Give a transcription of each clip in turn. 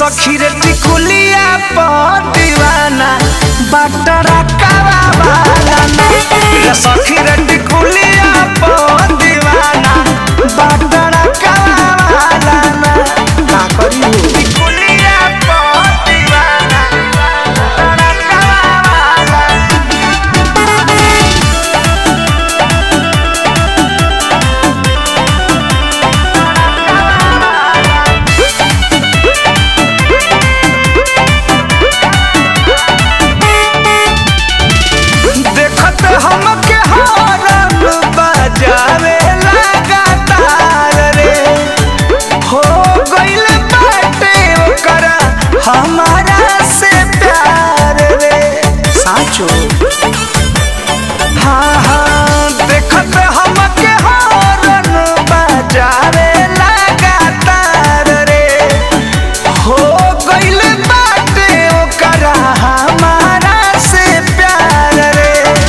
सखी रे टिकुलिया पर दीवाना बटरा कावा वाला ना रे सखी रे टिकुलिया पर दीवाना बटरा कावा वाला ना का करी टिकुलिया पर दीवाना बटरा कावा वाला हमके हॉर्न बजावे लगातार रे हो गइल बाटे ओकरा हमारा से प्यार रे साचो हाँ हाँ देखत हमके हॉर्न बजावे लगातार रे हो गइल बाटे ओकरा हमारा से प्यार रे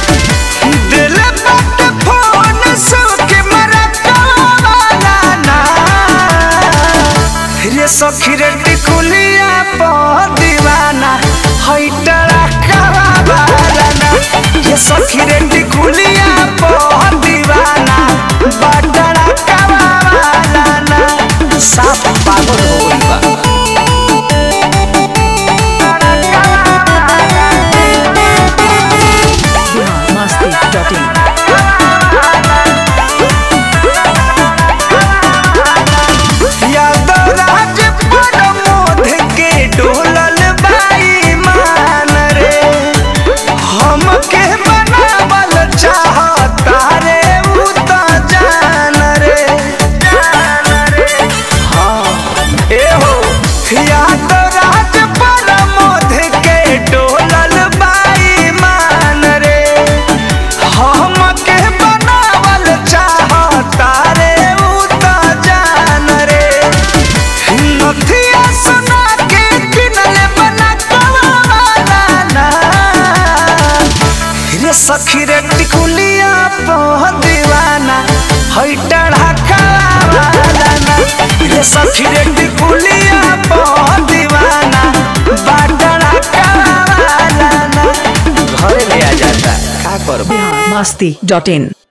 सखी रे टिकुलिया पर दीवाना हई टड़ा कावा वाला ना ये सखी रे टिकुलिया पर दीवाना बटड़ा कावा वाला ना साफ पागल हो गइल बा सखी रे टिकुलिया पर दीवाना हई टड़ा कावा वाला ना रे सखी रे टिकुलिया पर दीवाना बटड़ा कावा वाला ना घरे ले आ जाता का करब biharmasti.in